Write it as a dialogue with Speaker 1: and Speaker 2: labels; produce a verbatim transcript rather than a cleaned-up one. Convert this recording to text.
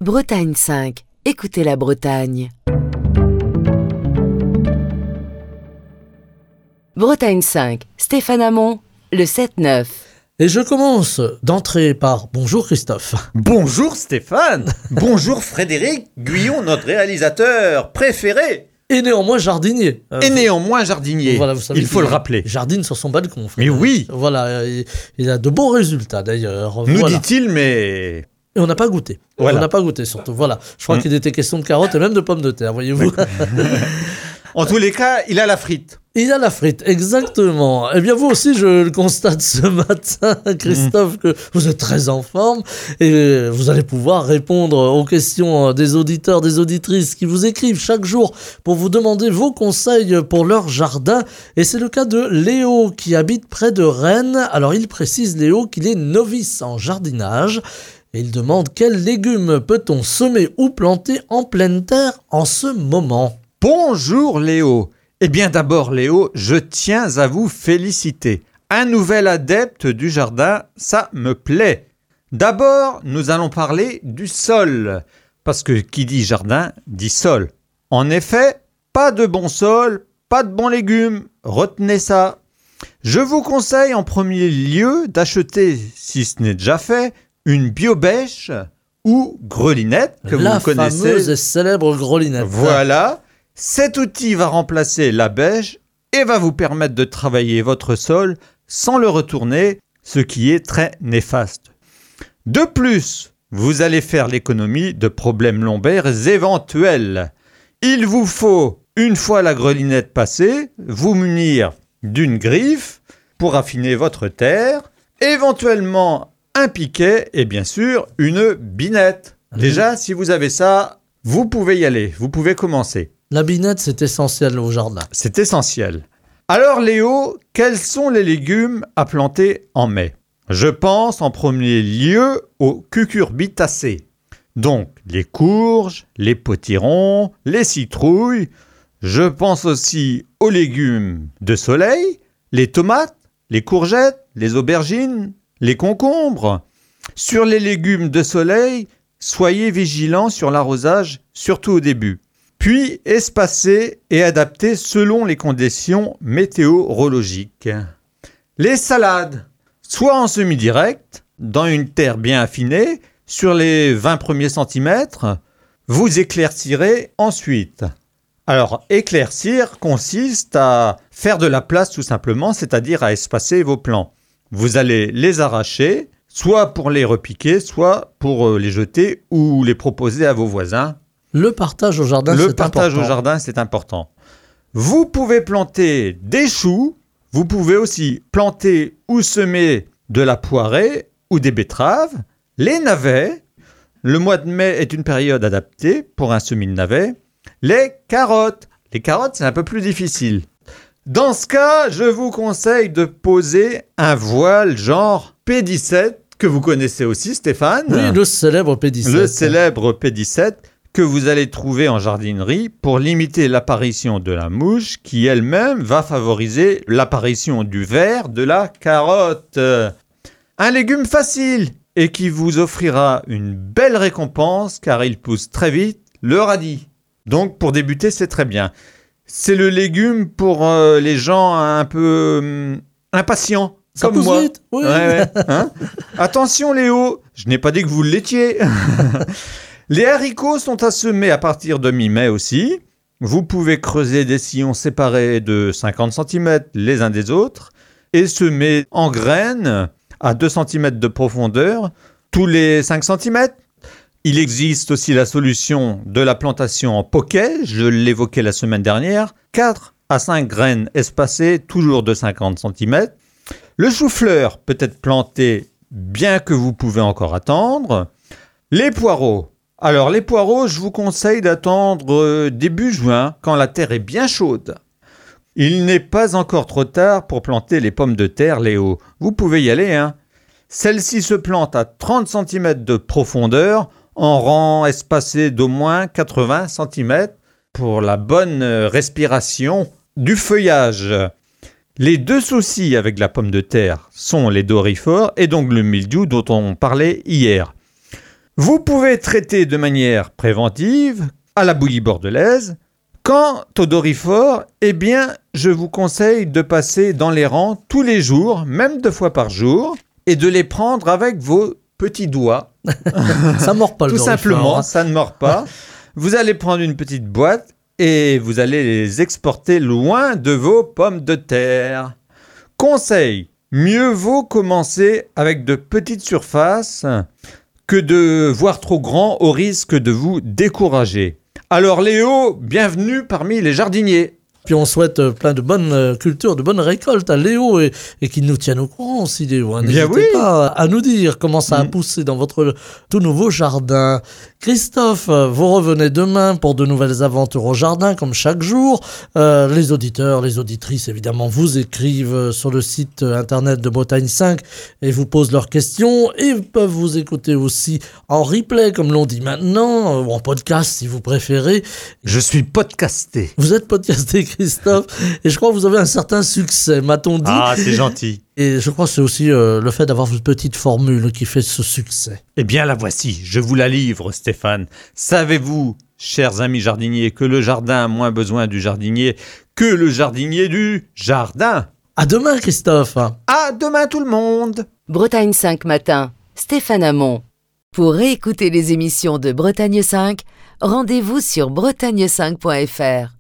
Speaker 1: Bretagne cinq. Écoutez la Bretagne. Bretagne cinq. Stéphane Hamon, le sept neuf.
Speaker 2: Et je commence d'entrée par bonjour Christophe.
Speaker 3: Bonjour Stéphane. Bonjour Frédéric Guyon, notre réalisateur préféré.
Speaker 2: Et néanmoins jardinier.
Speaker 3: Euh, Et néanmoins jardinier.
Speaker 2: Voilà, vous savez,
Speaker 3: il faut le rappeler.
Speaker 2: Jardine sur son balcon.
Speaker 3: Mais oui.
Speaker 2: Voilà, il, il a de bons résultats d'ailleurs.
Speaker 3: Nous
Speaker 2: voilà.
Speaker 3: dit-il, mais...
Speaker 2: Et on n'a pas goûté. Voilà. On n'a pas goûté surtout. Voilà. Je crois mmh. qu'il était question de carottes et même de pommes de terre, voyez-vous.
Speaker 3: En tous les cas, il a la frite.
Speaker 2: Il a la frite, exactement. Eh bien, vous aussi, je le constate ce matin, Christophe, mmh. que vous êtes très en forme et vous allez pouvoir répondre aux questions des auditeurs, des auditrices qui vous écrivent chaque jour pour vous demander vos conseils pour leur jardin. Et c'est le cas de Léo qui habite près de Rennes. Alors, il précise, Léo, qu'il est novice en jardinage et il demande quels légumes peut-on semer ou planter en pleine terre en ce moment.
Speaker 3: Bonjour Léo. Eh bien d'abord Léo, je tiens à vous féliciter. Un nouvel adepte du jardin, ça me plaît. D'abord, nous allons parler du sol, parce que qui dit jardin, dit sol. En effet, pas de bon sol, pas de bons légumes, retenez ça. Je vous conseille en premier lieu d'acheter, si ce n'est déjà fait, une biobêche ou grelinette que
Speaker 2: La
Speaker 3: vous connaissez.
Speaker 2: La fameuse et célèbre grelinette.
Speaker 3: Voilà. Cet outil va remplacer la bêche et va vous permettre de travailler votre sol sans le retourner, ce qui est très néfaste. De plus, vous allez faire l'économie de problèmes lombaires éventuels. Il vous faut, une fois la grelinette passée, vous munir d'une griffe pour affiner votre terre, éventuellement un piquet et bien sûr une binette. Déjà, si vous avez ça, vous pouvez y aller, vous pouvez commencer.
Speaker 2: La binette, c'est essentiel au jardin.
Speaker 3: C'est essentiel. Alors Léo, quels sont les légumes à planter en mai ? Je pense en premier lieu aux cucurbitacées. Donc les courges, les potirons, les citrouilles. Je pense aussi aux légumes de soleil, les tomates, les courgettes, les aubergines, les concombres. Sur les légumes de soleil, soyez vigilants sur l'arrosage, surtout au début. Puis espacé et adapté selon les conditions météorologiques. Les salades, soit en semi-direct, dans une terre bien affinée, sur les vingt premiers centimètres, vous éclaircirez ensuite. Alors, éclaircir consiste à faire de la place tout simplement, c'est-à-dire à espacer vos plants. Vous allez les arracher, soit pour les repiquer, soit pour les jeter ou les proposer à vos voisins.
Speaker 2: Le partage au jardin,
Speaker 3: Le
Speaker 2: c'est important.
Speaker 3: Le partage au jardin, c'est important. Vous pouvez planter des choux. Vous pouvez aussi planter ou semer de la poirée ou des betteraves. Les navets. Le mois de mai est une période adaptée pour un semis de navets. Les carottes. Les carottes, c'est un peu plus difficile. Dans ce cas, je vous conseille de poser un voile genre P dix-sept, que vous connaissez aussi, Stéphane.
Speaker 2: Oui, le célèbre P dix-sept.
Speaker 3: Le célèbre P dix-sept. Que vous allez trouver en jardinerie pour limiter l'apparition de la mouche qui elle-même va favoriser l'apparition du ver de la carotte. Un légume facile et qui vous offrira une belle récompense car il pousse très vite, le radis. Donc pour débuter, c'est très bien. C'est le légume pour euh, les gens un peu euh, impatients.
Speaker 2: Ça
Speaker 3: comme
Speaker 2: pousse
Speaker 3: moi.
Speaker 2: Vite, oui.
Speaker 3: Ouais, ouais. Hein Attention Léo, je n'ai pas dit que vous l'étiez. Les haricots sont à semer à partir de mi-mai aussi. Vous pouvez creuser des sillons séparés de cinquante centimètres les uns des autres et semer en graines à deux centimètres de profondeur tous les cinq centimètres. Il existe aussi la solution de la plantation en poquet, je l'évoquais la semaine dernière, quatre à cinq graines espacées, toujours de cinquante centimètres. Le chou-fleur peut être planté bien que vous pouvez encore attendre. Les poireaux. Alors les poireaux, je vous conseille d'attendre début juin, quand la terre est bien chaude. Il n'est pas encore trop tard pour planter les pommes de terre, Léo. Vous pouvez y aller, hein. Celles-ci se plantent à trente centimètres de profondeur, en rang espacé d'au moins quatre-vingts centimètres pour la bonne respiration du feuillage. Les deux soucis avec la pomme de terre sont les doryphores et donc le mildiou dont on parlait hier. Vous pouvez traiter de manière préventive à la bouillie bordelaise. Quant au dorifort, eh bien, je vous conseille de passer dans les rangs tous les jours, même deux fois par jour, et de les prendre avec vos petits doigts.
Speaker 2: Ça ne mord pas le
Speaker 3: Tout
Speaker 2: dorifort,
Speaker 3: simplement,
Speaker 2: hein.
Speaker 3: ça ne mord pas. Vous allez prendre une petite boîte et vous allez les exporter loin de vos pommes de terre. Conseil, mieux vaut commencer avec de petites surfaces que de voir trop grand au risque de vous décourager. Alors Léo, bienvenue parmi les jardiniers.
Speaker 2: Puis on souhaite euh, plein de bonnes euh, cultures, de bonnes récoltes à Léo et, et qu'il nous tienne au courant aussi, Léo. Hein.
Speaker 3: Bien
Speaker 2: N'hésitez
Speaker 3: oui.
Speaker 2: pas à nous dire comment ça a
Speaker 3: Mm.
Speaker 2: poussé dans votre tout nouveau jardin. Christophe, euh, vous revenez demain pour de nouvelles aventures au jardin, comme chaque jour. Euh, les auditeurs, les auditrices, évidemment, vous écrivent euh, sur le site euh, internet de Bretagne cinq et vous posent leurs questions et peuvent vous écouter aussi en replay, comme l'on dit maintenant, euh, ou en podcast si vous préférez.
Speaker 3: Je suis podcasté.
Speaker 2: Vous êtes podcasté, Christophe, et je crois que vous avez un certain succès, m'a-t-on dit.
Speaker 3: Ah, c'est gentil.
Speaker 2: Et je crois que c'est aussi euh, le fait d'avoir une petite formule qui fait ce succès.
Speaker 3: Eh bien, la voici, je vous la livre, Stéphane. Savez-vous, chers amis jardiniers, que le jardin a moins besoin du jardinier que le jardinier du jardin?
Speaker 2: À demain, Christophe.
Speaker 3: À demain tout le monde.
Speaker 1: Bretagne cinq matin, Stéphane Hamon. Pour réécouter les émissions de Bretagne cinq, rendez-vous sur bretagne cinq point f r.